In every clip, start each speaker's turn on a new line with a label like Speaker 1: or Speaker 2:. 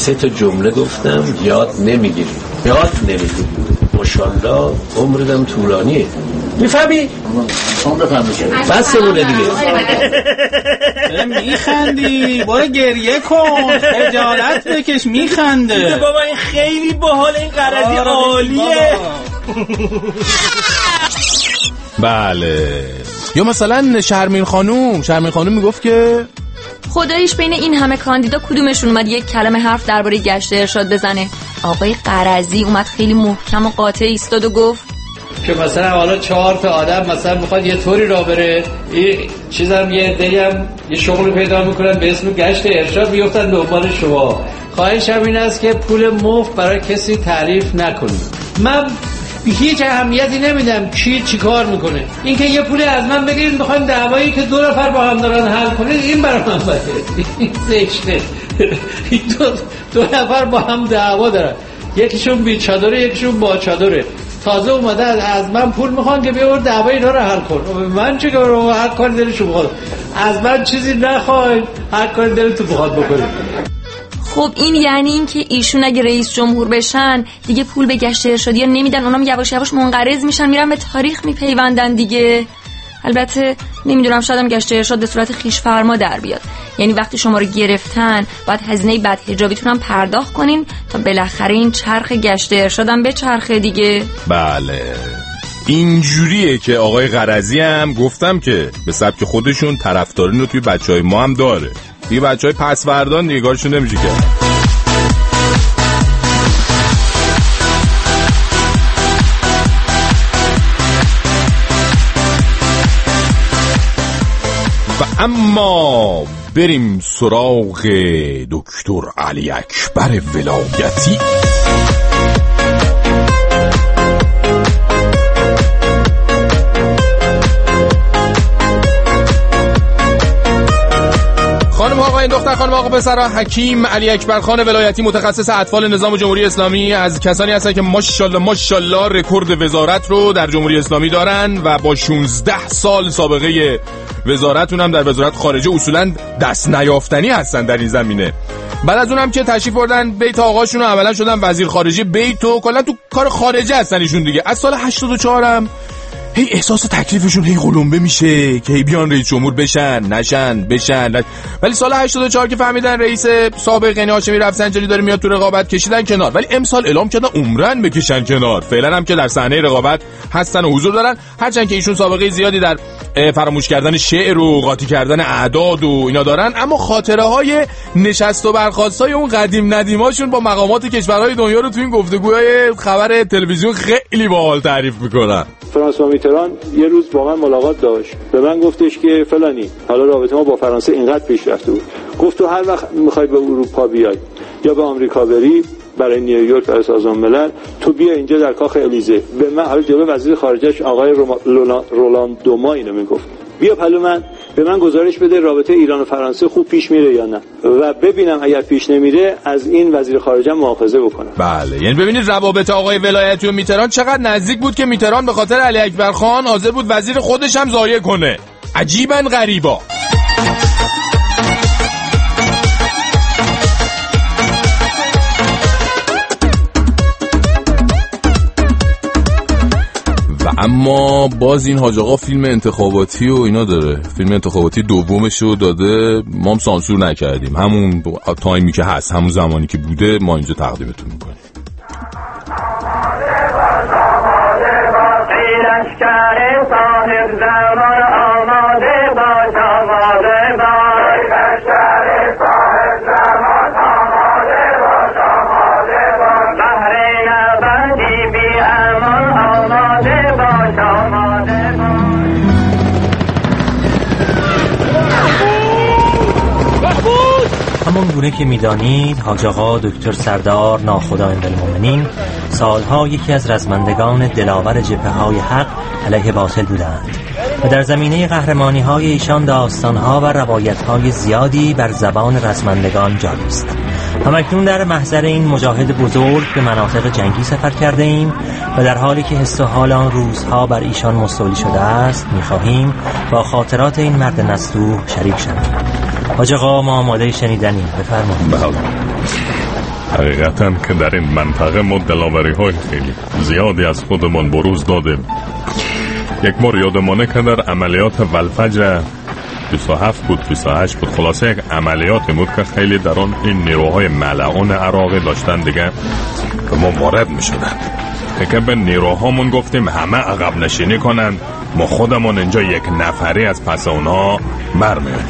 Speaker 1: 3 تا جمله گفتم یاد نمیگیری. ماشاءالله عمرم طولانیه. میفهمی؟
Speaker 2: شما بفهمید
Speaker 1: بسمونه دیگه.
Speaker 3: میخندی برو گریه کن، خجالت بکش. میخنده
Speaker 4: بابا این خیلی باحال، این قرضی عالیه.
Speaker 5: بله. یا مثلا شرمین خانوم میگفت که
Speaker 6: خداییش بین این همه کاندیدا کدومشون اومد یک کلمه حرف درباره گشت ارشاد بزنه؟ آقای قرضی اومد خیلی محکم و قاطع ایستاد و گفت
Speaker 7: که مثلا حالا 4 تا آدم مثلا میخواد یه طوری راه بره، این چیزام یه عده‌ام یه شغل پیدا میکنن به اسم گشت ارشاد، میافتن دنبال شما. خواهشم این است که پول مفت برای کسی تعریف نکنید. من هیچ اهمیتی نمیدم کی چی کار میکنه. این که یه پولی از من بگیرید میخوایم دعوایی که 2 نفر با هم دارن حل کنید، این برای من بده. این زشته. دو نفر با هم دعوا دارن، یکیشون بی چادره یکیشون با چادره، تازه اومده از من پول میخوان که بیار دعوا اینا رو حل کن. من چه کارم؟ هر کاری دلشون بخواد. از من چیزی نخواید، هر کاری دلتون بخواد بکنید.
Speaker 6: خب این یعنی این که ایشون اگه رئیس جمهور بشن دیگه پول به گشت ارشادی نمیدن، اونام یواش یواش منقرض میشن، میرن به تاریخ میپیوندن دیگه. البته نمیدونم، شاید هم گشت ارشاد به صورت خویش فرما در بیاد، یعنی وقتی شما رو گرفتن باید هزینه بدحجابیتون هم پرداخت کنین تا بالاخره این چرخ گشت ارشاد هم بچرخه دیگه.
Speaker 5: بله اینجوریه که آقای قرضی هم گفتم که به سبک خودشون طرفدارین رو توی بچهای ما هم داره دیگه. بچهای پسوردان دیگه کارشون نمیشه کرد. و اما بریم سراغ دکتر علی اکبر ولایتی. خانم آقا این دختر خانم آقا پسرا، حکیم علی اکبر خان ولایتی متخصص اطفال نظام جمهوری اسلامی از کسانی هستن که ماشاءالله رکورد وزارت رو در جمهوری اسلامی دارن و با 16 سال سابقه وزارتون هم در وزارت خارجه اصولا دست نیافتنی هستن در این زمینه. بعد از اونم که تشریف بردن بیت آقاشون و عملا شدن وزیر خارجه بیت و کلا تو کار خارجه هستن ایشون دیگه. از سال 84 هم هی احساس تکلیفشون هی قلمبه میشه که هی بیان رئیس جمهور بشن. ولی سال 84 که فهمیدن رئیس سابق یعنی هاشمی رفسنجانی داره میاد تو رقابت، کشیدن کنار. ولی امسال اعلام کردن عمرن بکشن کنار. فعلا هم که در صحنه رقابت هستن و حضور دارن، هرچند که ایشون سابقه زیادی در فراموش کردن شعر و قاطی کردن اعداد و اینا دارن، اما خاطره های نشست و برخاست های اون قدیم ندیماشون با مقامات کشورهای دنیا رو تو این گفتگوهای خبر تلویزیون خیلی باحال تعریف میکنن.
Speaker 8: فرانسوا میتران یه روز با من ملاقات داشت، به من گفتش که فلانی حالا رابطه ما با فرانسه اینقدر پیش رفته بود، گفت تو هر وقت میخوای به اروپا بیای یا به آمریکا بری برای نیویورک برای سازمان ملل، تو بیا اینجا در کاخ الیزه. به من حالا جلو وزیر خارجه‌اش آقای رولاند دوما اینو میگفت، بیا پلو من، به من گزارش بده رابطه ایران و فرانسه خوب پیش میره یا نه، و ببینم اگر پیش نمیره از این وزیر خارجه مؤاخذه بکنم.
Speaker 5: بله یعنی ببینید روابط آقای ولایتی و میتران چقدر نزدیک بود که میتران به خاطر علی اکبر خان حاضر بود وزیر خودش هم ضایع کنه. عجیباً غریبا. اما باز این حاج آقا فیلم انتخاباتی و اینا داره، فیلم انتخاباتی دومش رو داده، ما هم سانسور نکردیم، همون تایمی که هست همون زمانی که بوده ما اینجا تقدیمتون میکنیم.
Speaker 4: همون گونه که میدانید حاج آقا دکتر سردار ناخداوند المؤمنین سالها یکی از رزمندگان دلاور جبهه‌های حق علیه باطل بودند و در زمینه قهرمانی‌های ایشان داستان‌ها و روایت‌های زیادی بر زبان رزمندگان جاری است. همکنون در محضر این مجاهد بزرگ به مناطق جنگی سفر کرده ایم و در حالی که حس و حال آن روزها بر ایشان مستولی شده است می‌خواهیم با خاطرات این مرد نصروح شریک شویم. حاج آقا ما آماده شنیدنیم، بفرمایید.
Speaker 2: حقیقتاً که در این منطقه ما دلاوری‌های خیلی زیادی از خودمان بروز دادیم. یک بار یادمانه که در عملیات والفجر 27 بود 28 بود، خلاصه یک عملیاتی بود که خیلی در آن این نیروهای ملعون عراقی داشتن دیگه به ما وارد می شدن که به نیروهامون گفتیم همه عقب نشینی کنن، ما خودمون اینجا یک نفری از پس اونها برمیاریم.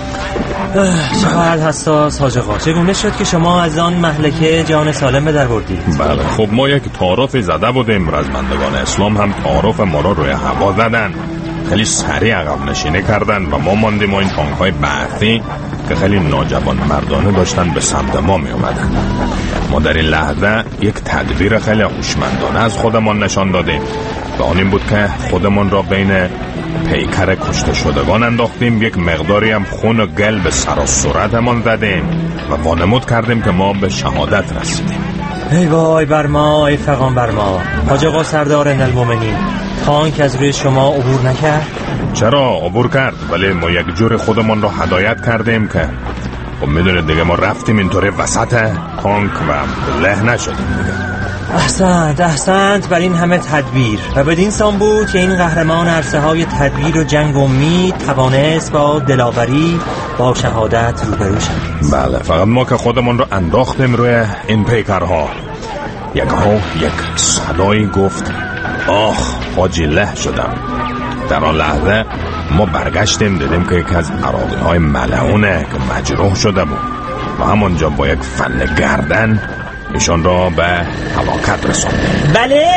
Speaker 4: چقدر حساس حاج آقا، چگونه شد که شما از آن مهلکه جان سالم به در بردید؟
Speaker 2: بله خب ما یک تعارفی زده بودیم، رزمندگان اسلام هم تعارف ما را روی هوا زدن، خیلی سریع عقب نشینی کردن و ما ماندیم و این تانک‌های بعثی که خیلی ناجوان مردانه داشتن به سمت ما می اومدن. ما در این لحظه یک تدبیر خیلی هوشمندانه از خودمان نشان دادیم و آن این بود که خودمان را بین پیکر کشته شدگان انداختیم، یک مقداری هم خون و گل به سر و صورتمان زدیم و وانمود کردیم که ما به شهادت رسیدیم.
Speaker 4: ای وای بر ما، ای فغان بر ما. حاج آقا سردار المؤمنین، تانک از روی شما عبور نکرد؟
Speaker 2: چرا عبور کرد، ولی ما یک جور خودمان را هدایت کردیم که خب میدونید دیگه ما رفتیم اینطوری وسط تانک و له نشدیم دیگه.
Speaker 4: احسنت بر این همه تدبیر و بدین سان بود که این قهرمان عرصه های تدبیر و جنگ و امید توانست با دلاوری با شهادت روبرو شد.
Speaker 2: بله، فقط ما که خودمون رو انداختیم روی این پیکرها، یک صدایی گفت آخ حاجی له شدم. در آن لحظه ما برگشتیم، دیدیم که یک از عراقی های ملعونه که مجروح شده بود و همونجا با یک فن گردن ایشان را به هلاکت رساندیم.
Speaker 4: بله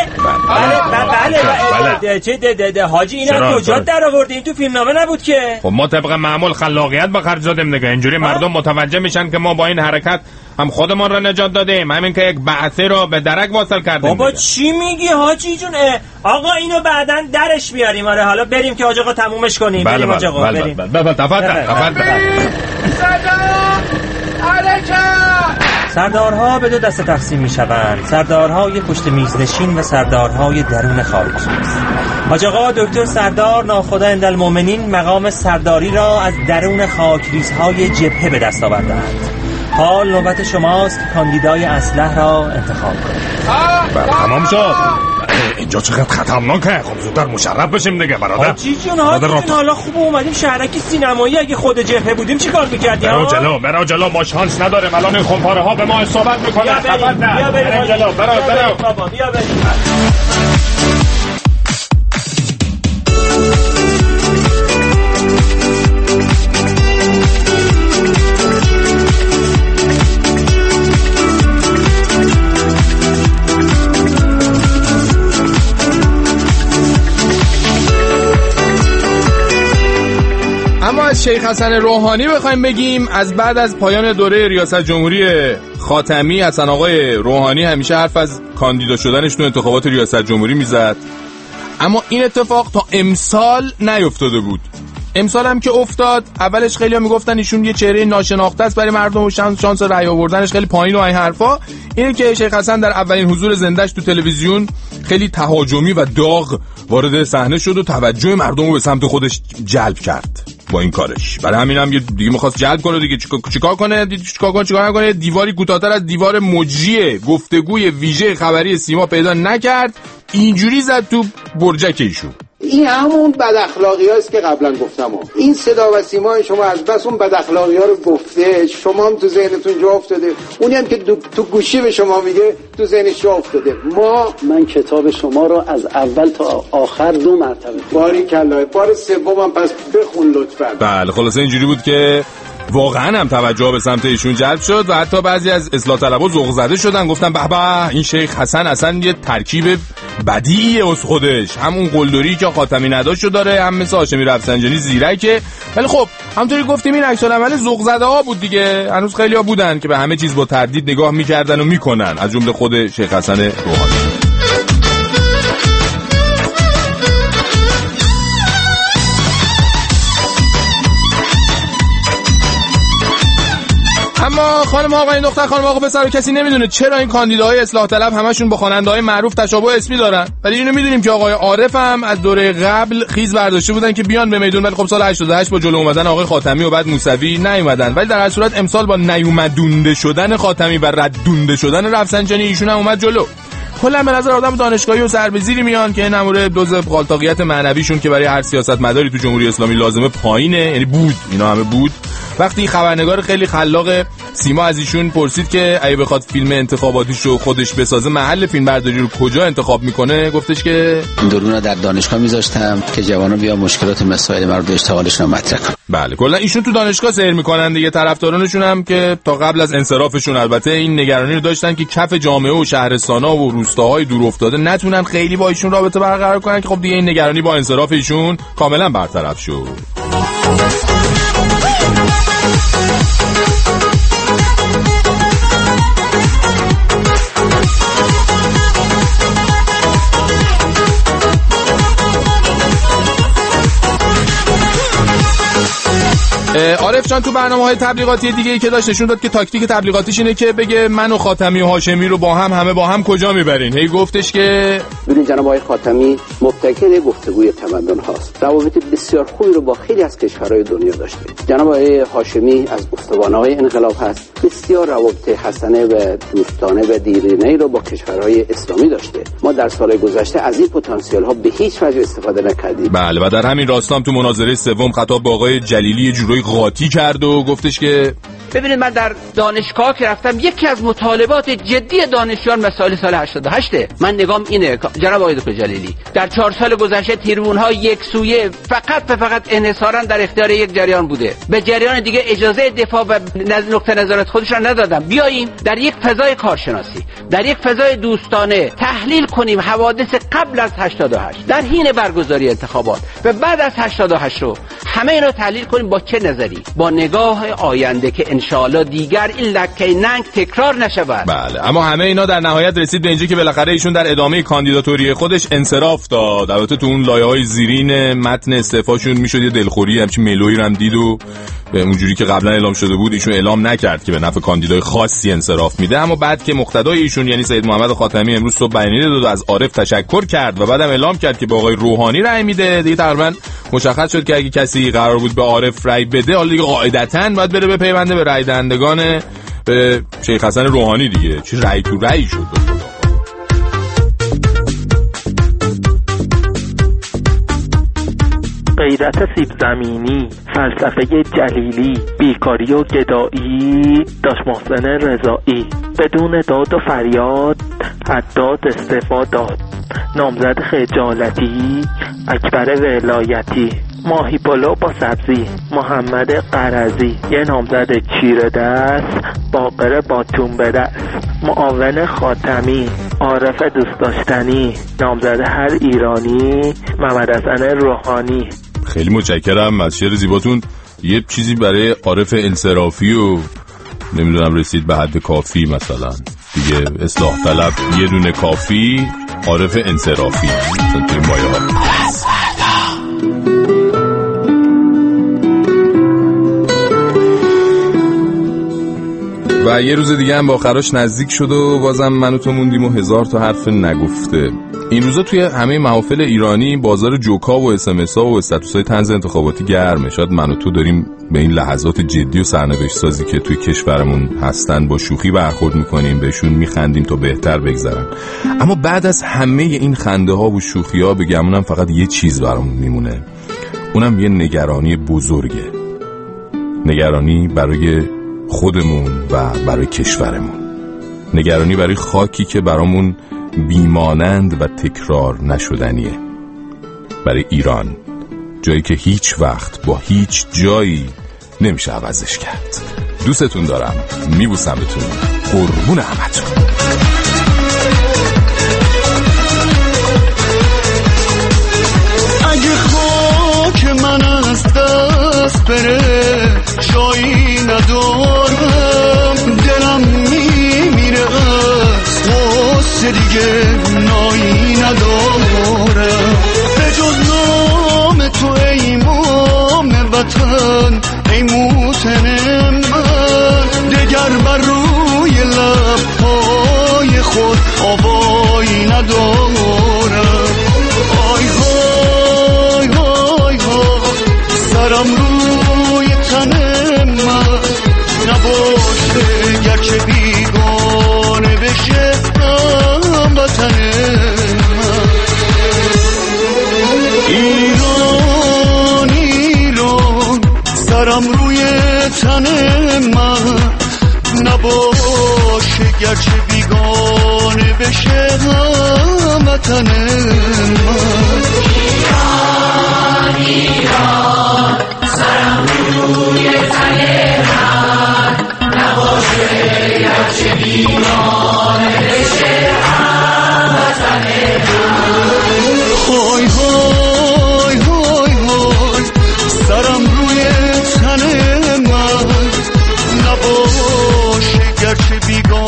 Speaker 4: چه حاجی اینا کجا در آوردین؟ تو فیلمنامه نبود که؟
Speaker 2: خب ما طبق معمول خلاقیت به خرج دادیم دیگه، اینجوری مردم متوجه میشن که ما با این حرکت هم خودمان را نجات دادیم، همین که یک بعثی رو به درک واصل کردیم.
Speaker 4: بابا چی میگی حاجی جون؟ آقا اینو بعداً درش بیاریم. آره حالا بریم که حاج آقا تمومش کنیم. بریم حاج آقا بریم.
Speaker 2: تفضل.
Speaker 4: سردارها به دو دسته تقسیم می شوند: سردارهای پشت میز نشین و سردارهای درون خاکریز. حاج آقا دکتر سردار ناخداوند المؤمنین مقام سرداری را از درون خاکریزهای جبهه به دست آوردند. حال نوبت شماست کاندیدای اسلحه را انتخاب کنید.
Speaker 2: تمام شد. اینجا چقدر خطرناکه، خب زودتر مشرف بشیم دیگه برادر.
Speaker 4: حاجی جون حالا خوب اومدیم شهرکی سینمایی، اگه خود جبهه بودیم چیکار می‌کردیم؟
Speaker 2: برو جلو ما شانس نداریم، الان این خمپاره ها به ما اصابت میکنن.
Speaker 4: بیا بریم جلو، بیا بریم.
Speaker 5: اما از شیخ حسن روحانی بخوایم بگیم، از بعد از پایان دوره ریاست جمهوری خاتمی، حسن آقای روحانی همیشه حرف از کاندیدا شدنش تو انتخابات ریاست جمهوری میزد، اما این اتفاق تا امسال نیفتاده بود. امسال هم که افتاد، اولش خیلی‌ها میگفتن ایشون یه چهره ناشناخته است برای مردم و شانس رأی آوردنش خیلی پایین و این حرفا. اینه که شیخ حسن در اولین حضور زنده‌اش تو تلویزیون خیلی تهاجمی و داغ وارد صحنه شد و توجه مردم رو به سمت خودش جلب کرد با این کارش. برای همین هم دیگه می‌خواست جلب کنه دیگه. چیکار کنه؟ دیواری کوتاه‌تر از دیوار مجری گفتگوی ویژه خبری سیما پیدا نکرد، اینجوری زد تو برجک ایشون.
Speaker 9: این همون بد اخلاقی هاست که قبلا گفتم. این صدا و سیما شما از بس اون بد اخلاقی ها رو گفته، شما هم تو ذهنتون جا افتاده، اونی هم که تو گوشی به شما میگه تو ذهنش جا افتاده. من کتاب شما رو از اول تا آخر 2 مرتبه باریکلا، بار سومم پس بخون لطفا.
Speaker 5: بله خلاصه اینجوری بود که واقعا هم توجه به سمت ایشون جلب شد و حتی بعضی از اصلاح طلبا ذوق زده شدن، گفتن به به این شیخ حسن اصلا یه ترکیب بدیعیه از خودش، همون قلدری که خاتمی نداشتو داره، هم مثل هاشمی رفسنجانی زیرکه. ولی خب همونطوری گفتیم این عکس العمل ذوق زده ها بود دیگه، هنوز خیلی‌ها بودن که به همه چیز با تردید نگاه می‌کردن و می‌کنن، از جمله خود شیخ حسن روحانی. اما خانم آقا این دختر خانم آقا پسر کسی نمیدونه چرا این کاندیداهای اصلاح طلب همشون با خواننده‌های معروف تشابه اسمی دارن، ولی اینو میدونیم که آقای عارف هم از دوره قبل خیز برداشته بودن که بیان به میدون، ولی خب سال 88 با جلو اومدن آقای خاتمی و بعد موسوی نیومدن، ولی در هر صورت امسال با نیومدونده شدن خاتمی و ردونده شدن رفسنجانی ایشون هم اومد جلو. کلا به نظر آدم دانشگاهی و سربزیری میان که نموره دوز قالتاقیت معنویشون که برای هر سیاستمداری تو جمهوری اسلامی لازمه پایینه، یعنی بود اینا همه بود. وقتی خبرنگار خیلی خلاق سیما از ایشون پرسید که اگه بخواد فیلم انتخاباتیش رو خودش بسازه محل فیلم برداری رو کجا انتخاب میکنه، گفتش که
Speaker 10: درون در دانشگاه میذاشتم که جوانا بیا مشکلات مسائل مربوط به اشتغالشون مطرح کنن.
Speaker 5: بله کلا ایشون تو دانشگاه سیر میکنن دیگه. طرفدارانشون هم که تا قبل از انصرافشون البته این نگرانی رو داشتن که کف جامعه و شهرستانا و روستاهای دور افتاده نتونن خیلی با ایشون رابطه برقرار کنن، که خب دیگه این نگرانی با انصراف ایشون کاملا برطرف شد. عارف جان تو برنامه‌های تبلیغاتی دیگه‌ای که داشت نشون داد که تاکتیک تبلیغاتیش اینه که بگه من و خاتمی و هاشمی رو با هم همه با هم کجا میبرین. هی گفتش که
Speaker 11: ببین جناب آقای خاتمی مبتکر گفتگوی تمدن هاست، روابط بسیار خوبی رو با خیلی از کشورهای دنیا داشته. جناب آقای هاشمی از گفتگوهای انقلاب هست، بسیار روابط حسنه و دوستانه و دیرینه‌ای رو با کشورهای اسلامی داشته. ما در سال‌های گذشته از این پتانسیل ها به هیچ وجه استفاده نکردیم.
Speaker 5: بله و در همین راستام تو مناظره سوم خطاب با آقای جلیلی جورایی قاطی کرد و گفتش که
Speaker 12: ببینید من در دانشگاه که رفتم یکی از مطالبات جدی دانشجویان مسائل سال 88 من نگام اینه جناب آقای دکتر جلیلی، در 4 سال گذشته تریبون‌ها یک سویه فقط انحصاراً در اختیار یک جریان بوده، به جریان دیگه اجازه دفاع و نقطه نظرت خودش را ندادن. بیاییم در یک فضای کارشناسی، در یک فضای دوستانه تحلیل کنیم حوادث قبل از 88 در حین برگزاری انتخابات و بعد از 88 رو همه اینا تحلیل کنیم با چه نظری، با نگاه آینده که انشاءالله دیگر این لکه ننگ تکرار نشود.
Speaker 5: بله اما همه اینا در نهایت رسید به اینجا که بالاخره ایشون در ادامه کاندیداتوری خودش انصراف داد. البته تو اون لایه‌های زیرین متن استعفاشون میشد یه دلخوری همچین ملویی رو هم دید و به اونجوری که قبلا اعلام شده بود ایشون اعلام نکرد که به نفع کاندیدای خاصی انصراف میده، اما بعد که مقتدای ایشون یعنی سید محمد خاتمی امروز صبح بیانیه داد و از عارف تشکر کرد و بعدم اعلام کرد که به آقای روحانی رأی میده، دیگه تقریبا مشخص شد که اگه کسی قرار بود به عارف رأی بده حالا دیگه قاعدتاً باید بره بپیونده به رأی دهندگان به شیخ حسن روحانی دیگه. چه رأی تو رأی شد.
Speaker 13: غیرت سیب زمینی، فلسفه جلیلی، بیکاری و گدایی، داش محسن رضایی، بدون داد و فریاد حداد استعفا داد، نامزد خجالتی اکبر ولایتی، ماهی پلو با سبزی محمد قرضی، یه نامزد چیره دست باقر با تون دست، معاون خاتمی عارف دوست داشتنی، نامزد هر ایرانی محمد حسن روحانی.
Speaker 5: خیلی متشکرم از شعر زیباتون. یه چیزی برای عارف انصرافی و نمیدونم رسید به حد کافی، مثلا دیگه اصلاح طلب یه دونه کافی، عارف انصرافی مثلا توی مایه ها. و یه روز دیگه هم با آخراش نزدیک شد و بازم من و تو موندیم و 1000 تا حرف نگفته. این روزا توی همه محافل ایرانی بازار جوکا و اسمس‌ها و استاتوس‌های طنز انتخاباتی گرمه. شاید من و تو داریم به این لحظات جدی و سرنوشت سازی که توی کشورمون هستن با شوخی برخورد میکنیم، بهشون میخندیم تا بهتر بگذرن. اما بعد از همه این خنده ها و شوخی ها بگمونم فقط یه چیز برامون میمونه، اونم یه نگرانی بزرگه، نگرانی برای خودمون و برای کشورمون، نگرانی برای خاکی که برامون بیمانند و تکرار نشدنیه، برای ایران، جایی که هیچ وقت با هیچ جایی نمیشه عوضش کرد. دوستتون دارم، میبوسمتون، قربون همتون.
Speaker 14: اگه خاک من از دست بره جایی ندارم، دلم میمیره از غصه دیگه نایی ندارم، به جز نام تو ای امام وطن، ای موطن من، دگر بر آوایی ندارم. آی های های های سرم روی تن من نباشه گرچه بیگانه بشه هموطن من. ایران ایران سرم روی تن من نباشه گرچه بیگانه بشه هموطن من. ایران ایران سرم روی تن من نباشه گرچه بیگانه بشه هموطن من. های های های های سرم روی تن من نباشه گرچه بیگانه